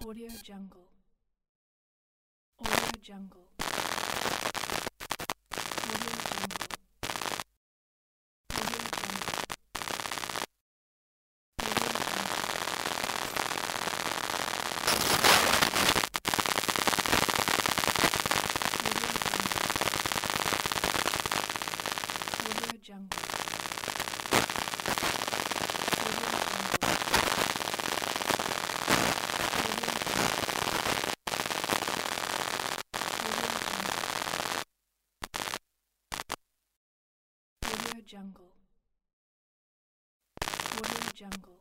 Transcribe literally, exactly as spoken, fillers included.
Audio Jungle. Audio Jungle. Audio Jungle. Audio Jungle. Audio Jungle. Audio Jungle. Audio Jungle. Audio Jungle.